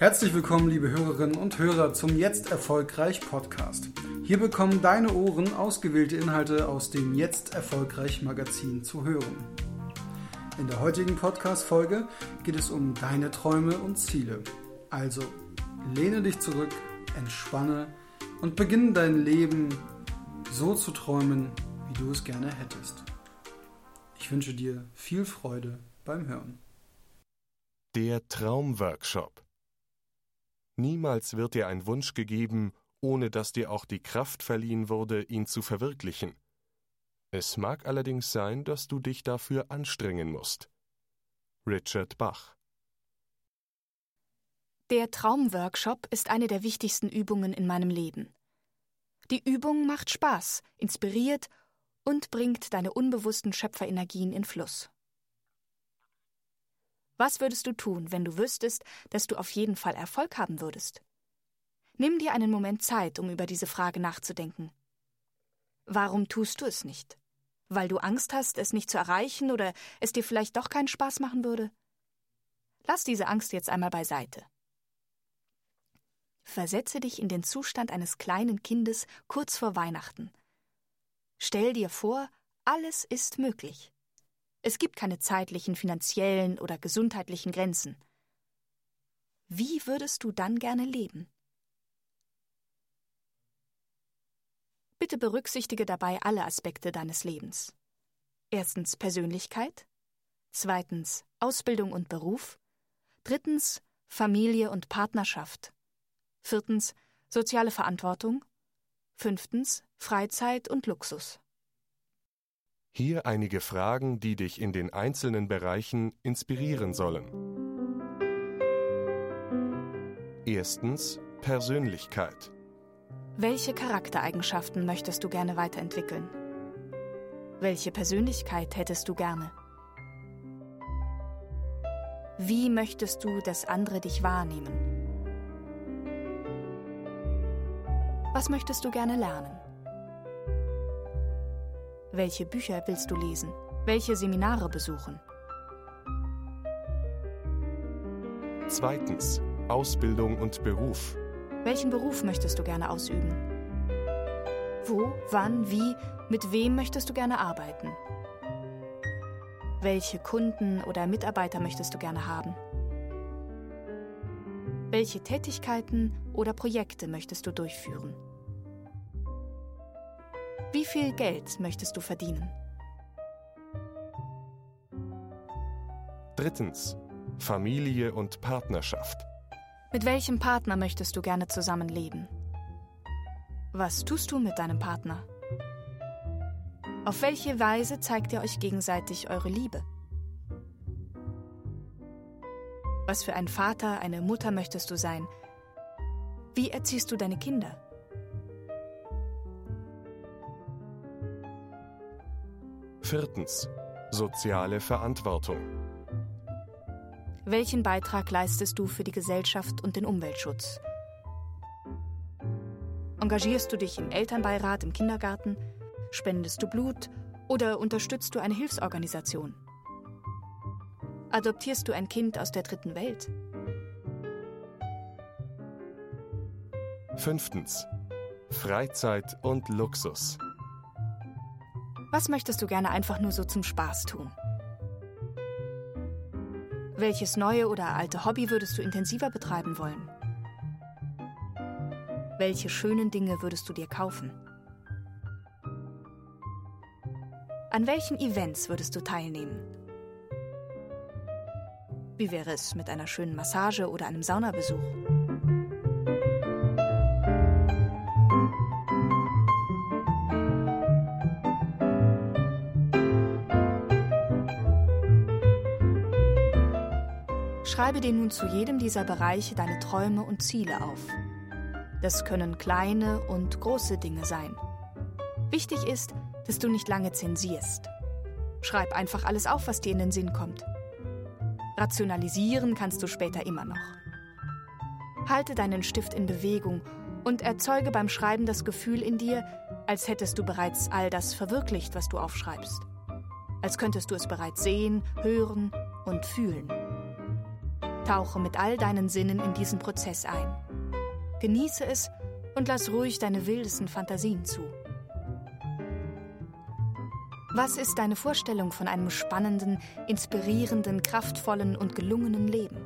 Herzlich willkommen, liebe Hörerinnen und Hörer, zum Jetzt Erfolgreich Podcast. Hier bekommen deine Ohren ausgewählte Inhalte aus dem Jetzt Erfolgreich Magazin zu hören. In der heutigen Podcast-Folge geht es um deine Träume und Ziele. Also lehne dich zurück, entspanne und beginne dein Leben so zu träumen, wie du es gerne hättest. Ich wünsche dir viel Freude beim Hören. Der Traumworkshop. Niemals wird dir ein Wunsch gegeben, ohne dass dir auch die Kraft verliehen wurde, ihn zu verwirklichen. Es mag allerdings sein, dass du dich dafür anstrengen musst. Richard Bach. Der Traumworkshop ist eine der wichtigsten Übungen in meinem Leben. Die Übung macht Spaß, inspiriert und bringt deine unbewussten Schöpferenergien in Fluss. Was würdest du tun, wenn du wüsstest, dass du auf jeden Fall Erfolg haben würdest? Nimm dir einen Moment Zeit, um über diese Frage nachzudenken. Warum tust du es nicht? Weil du Angst hast, es nicht zu erreichen oder es dir vielleicht doch keinen Spaß machen würde? Lass diese Angst jetzt einmal beiseite. Versetze dich in den Zustand eines kleinen Kindes kurz vor Weihnachten. Stell dir vor, alles ist möglich. Es gibt keine zeitlichen, finanziellen oder gesundheitlichen Grenzen. Wie würdest du dann gerne leben? Bitte berücksichtige dabei alle Aspekte deines Lebens. 1. Persönlichkeit. 2. Ausbildung und Beruf. 3. Familie und Partnerschaft. 4. Soziale Verantwortung. 5. Freizeit und Luxus. Hier einige Fragen, die dich in den einzelnen Bereichen inspirieren sollen. 1. Persönlichkeit. Welche Charaktereigenschaften möchtest du gerne weiterentwickeln? Welche Persönlichkeit hättest du gerne? Wie möchtest du, dass andere dich wahrnehmen? Was möchtest du gerne lernen? Welche Bücher willst du lesen? Welche Seminare besuchen? 2. Ausbildung und Beruf. Welchen Beruf möchtest du gerne ausüben? Wo, wann, wie, mit wem möchtest du gerne arbeiten? Welche Kunden oder Mitarbeiter möchtest du gerne haben? Welche Tätigkeiten oder Projekte möchtest du durchführen? Wie viel Geld möchtest du verdienen? 3. Familie und Partnerschaft. Mit welchem Partner möchtest du gerne zusammenleben? Was tust du mit deinem Partner? Auf welche Weise zeigt ihr euch gegenseitig eure Liebe? Was für ein Vater, eine Mutter möchtest du sein? Wie erziehst du deine Kinder? 4. Soziale Verantwortung. Welchen Beitrag leistest du für die Gesellschaft und den Umweltschutz? Engagierst du dich im Elternbeirat im Kindergarten? Spendest du Blut oder unterstützt du eine Hilfsorganisation? Adoptierst du ein Kind aus der dritten Welt? 5. Freizeit und Luxus. Was möchtest du gerne einfach nur so zum Spaß tun? Welches neue oder alte Hobby würdest du intensiver betreiben wollen? Welche schönen Dinge würdest du dir kaufen? An welchen Events würdest du teilnehmen? Wie wäre es mit einer schönen Massage oder einem Saunabesuch? Schreibe dir nun zu jedem dieser Bereiche deine Träume und Ziele auf. Das können kleine und große Dinge sein. Wichtig ist, dass du nicht lange zensierst. Schreib einfach alles auf, was dir in den Sinn kommt. Rationalisieren kannst du später immer noch. Halte deinen Stift in Bewegung und erzeuge beim Schreiben das Gefühl in dir, als hättest du bereits all das verwirklicht, was du aufschreibst. Als könntest du es bereits sehen, hören und fühlen. Tauche mit all deinen Sinnen in diesen Prozess ein. Genieße es und lass ruhig deine wildesten Fantasien zu. Was ist deine Vorstellung von einem spannenden, inspirierenden, kraftvollen und gelungenen Leben?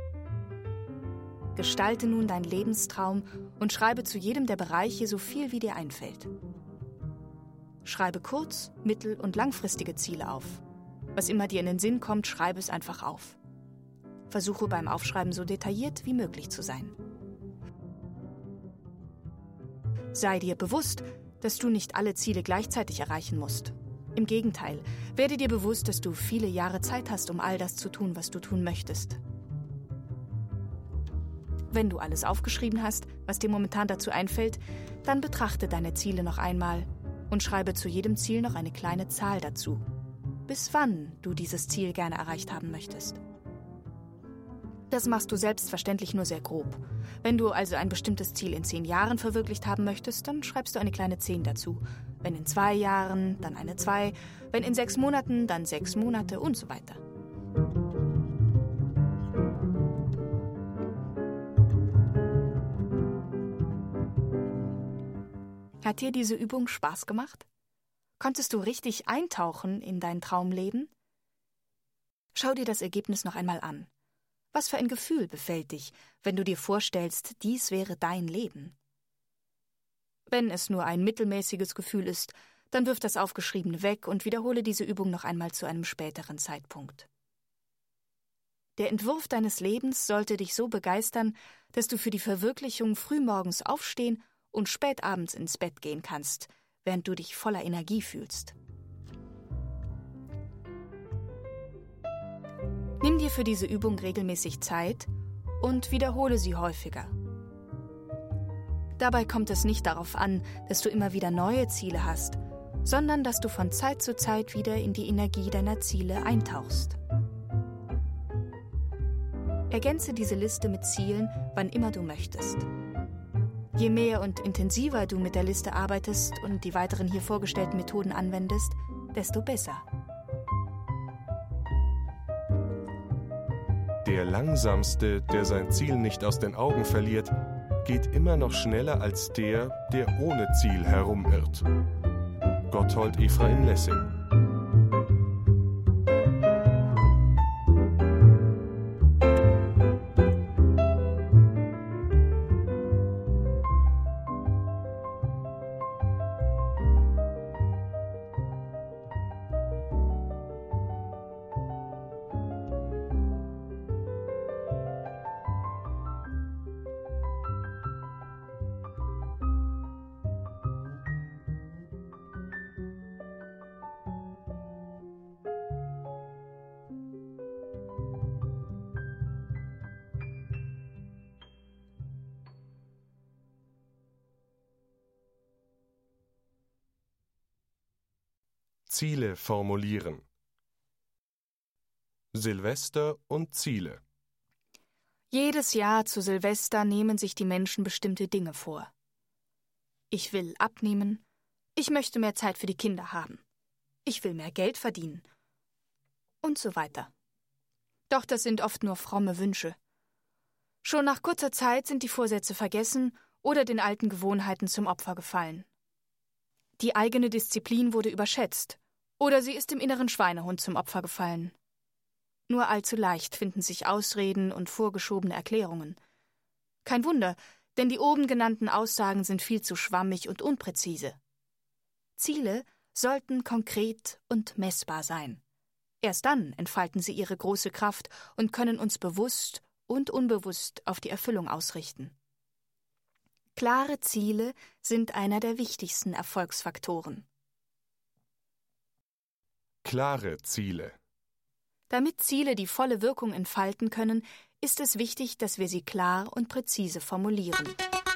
Gestalte nun deinen Lebenstraum und schreibe zu jedem der Bereiche so viel, wie dir einfällt. Schreibe kurz-, mittel- und langfristige Ziele auf. Was immer dir in den Sinn kommt, schreibe es einfach auf. Versuche beim Aufschreiben so detailliert wie möglich zu sein. Sei dir bewusst, dass du nicht alle Ziele gleichzeitig erreichen musst. Im Gegenteil, werde dir bewusst, dass du viele Jahre Zeit hast, um all das zu tun, was du tun möchtest. Wenn du alles aufgeschrieben hast, was dir momentan dazu einfällt, dann betrachte deine Ziele noch einmal und schreibe zu jedem Ziel noch eine kleine Zahl dazu, bis wann du dieses Ziel gerne erreicht haben möchtest. Das machst du selbstverständlich nur sehr grob. Wenn du also ein bestimmtes Ziel in 10 Jahren verwirklicht haben möchtest, dann schreibst du eine kleine 10 dazu. Wenn in 2 Jahren, dann eine 2. Wenn in 6 Monaten, dann 6 Monate und so weiter. Hat dir diese Übung Spaß gemacht? Konntest du richtig eintauchen in dein Traumleben? Schau dir das Ergebnis noch einmal an. Was für ein Gefühl befällt dich, wenn du dir vorstellst, dies wäre dein Leben? Wenn es nur ein mittelmäßiges Gefühl ist, dann wirf das Aufgeschriebene weg und wiederhole diese Übung noch einmal zu einem späteren Zeitpunkt. Der Entwurf deines Lebens sollte dich so begeistern, dass du für die Verwirklichung frühmorgens aufstehen und spät abends ins Bett gehen kannst, während du dich voller Energie fühlst. Nimm dir für diese Übung regelmäßig Zeit und wiederhole sie häufiger. Dabei kommt es nicht darauf an, dass du immer wieder neue Ziele hast, sondern dass du von Zeit zu Zeit wieder in die Energie deiner Ziele eintauchst. Ergänze diese Liste mit Zielen, wann immer du möchtest. Je mehr und intensiver du mit der Liste arbeitest und die weiteren hier vorgestellten Methoden anwendest, desto besser. Der Langsamste, der sein Ziel nicht aus den Augen verliert, geht immer noch schneller als der ohne Ziel herumirrt. Gotthold Ephraim Lessing. Ziele formulieren. Silvester und Ziele. Jedes Jahr zu Silvester nehmen sich die Menschen bestimmte Dinge vor. Ich will abnehmen, ich möchte mehr Zeit für die Kinder haben, ich will mehr Geld verdienen und so weiter. Doch das sind oft nur fromme Wünsche. Schon nach kurzer Zeit sind die Vorsätze vergessen oder den alten Gewohnheiten zum Opfer gefallen. Die eigene Disziplin wurde überschätzt oder sie ist dem inneren Schweinehund zum Opfer gefallen. Nur allzu leicht finden sich Ausreden und vorgeschobene Erklärungen. Kein Wunder, denn die oben genannten Aussagen sind viel zu schwammig und unpräzise. Ziele sollten konkret und messbar sein. Erst dann entfalten sie ihre große Kraft und können uns bewusst und unbewusst auf die Erfüllung ausrichten. Klare Ziele sind einer der wichtigsten Erfolgsfaktoren. Klare Ziele. Damit Ziele die volle Wirkung entfalten können, ist es wichtig, dass wir sie klar und präzise formulieren.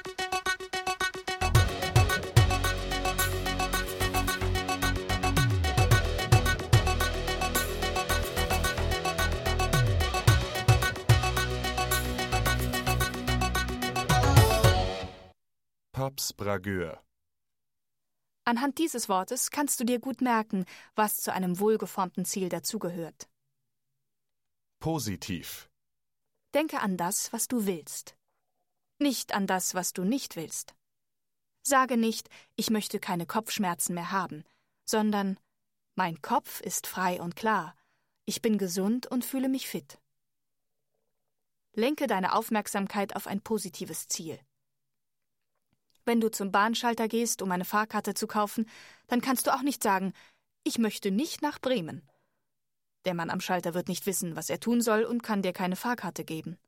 Papsbrageur. Anhand dieses Wortes kannst du dir gut merken, was zu einem wohlgeformten Ziel dazugehört. Positiv. Denke an das, was du willst. Nicht an das, was du nicht willst. Sage nicht, ich möchte keine Kopfschmerzen mehr haben, sondern mein Kopf ist frei und klar, ich bin gesund und fühle mich fit. Lenke deine Aufmerksamkeit auf ein positives Ziel. Wenn du zum Bahnschalter gehst, um eine Fahrkarte zu kaufen, dann kannst du auch nicht sagen, ich möchte nicht nach Bremen. Der Mann am Schalter wird nicht wissen, was er tun soll und kann dir keine Fahrkarte geben.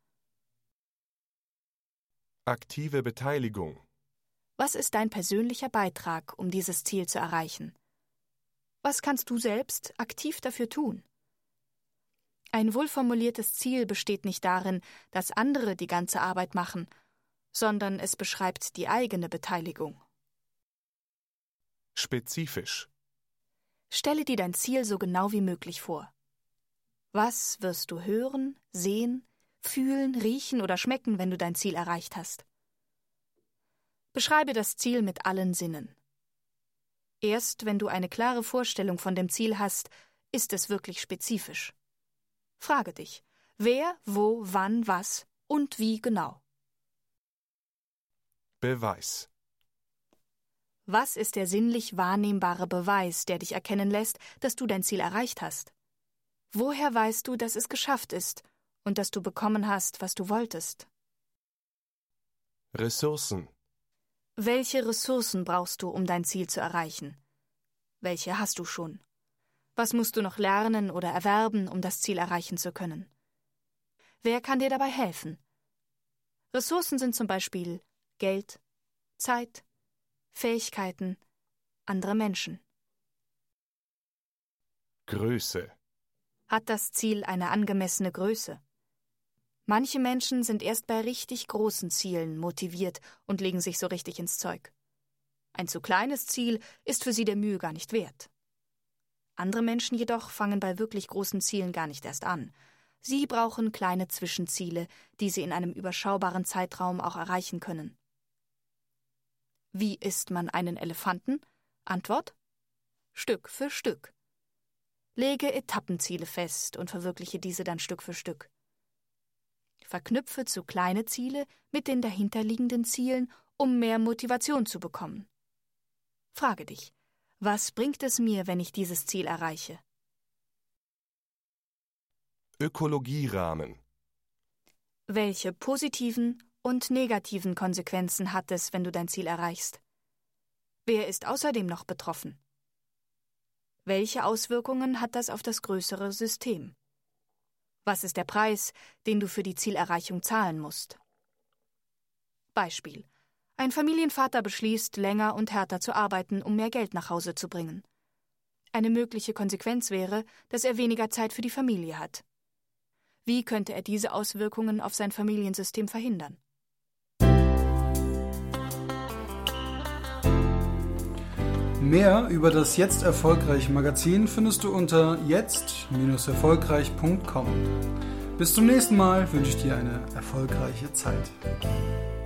Aktive Beteiligung. Was ist dein persönlicher Beitrag, um dieses Ziel zu erreichen? Was kannst du selbst aktiv dafür tun? Ein wohlformuliertes Ziel besteht nicht darin, dass andere die ganze Arbeit machen, sondern es beschreibt die eigene Beteiligung. Spezifisch. Stelle dir dein Ziel so genau wie möglich vor. Was wirst du hören, sehen, fühlen, riechen oder schmecken, wenn du dein Ziel erreicht hast? Beschreibe das Ziel mit allen Sinnen. Erst wenn du eine klare Vorstellung von dem Ziel hast, ist es wirklich spezifisch. Frage dich, wer, wo, wann, was und wie genau. Beweis. Was ist der sinnlich wahrnehmbare Beweis, der dich erkennen lässt, dass du dein Ziel erreicht hast? Woher weißt du, dass es geschafft ist und dass du bekommen hast, was du wolltest? Ressourcen. Welche Ressourcen brauchst du, um dein Ziel zu erreichen? Welche hast du schon? Was musst du noch lernen oder erwerben, um das Ziel erreichen zu können? Wer kann dir dabei helfen? Ressourcen sind zum Beispiel Geld, Zeit, Fähigkeiten, andere Menschen. Größe. Hat das Ziel eine angemessene Größe? Manche Menschen sind erst bei richtig großen Zielen motiviert und legen sich so richtig ins Zeug. Ein zu kleines Ziel ist für sie der Mühe gar nicht wert. Andere Menschen jedoch fangen bei wirklich großen Zielen gar nicht erst an. Sie brauchen kleine Zwischenziele, die sie in einem überschaubaren Zeitraum auch erreichen können. Wie isst man einen Elefanten? Antwort: Stück für Stück. Lege Etappenziele fest und verwirkliche diese dann Stück für Stück. Verknüpfe zu kleine Ziele mit den dahinterliegenden Zielen, um mehr Motivation zu bekommen. Frage dich, was bringt es mir, wenn ich dieses Ziel erreiche? Ökologierahmen. Welche positiven und negativen Konsequenzen hat es, wenn du dein Ziel erreichst? Wer ist außerdem noch betroffen? Welche Auswirkungen hat das auf das größere System? Was ist der Preis, den du für die Zielerreichung zahlen musst? Beispiel: Ein Familienvater beschließt, länger und härter zu arbeiten, um mehr Geld nach Hause zu bringen. Eine mögliche Konsequenz wäre, dass er weniger Zeit für die Familie hat. Wie könnte er diese Auswirkungen auf sein Familiensystem verhindern? Mehr über das Jetzt Erfolgreich Magazin findest du unter jetzt-erfolgreich.com. Bis zum nächsten Mal wünsche ich dir eine erfolgreiche Zeit.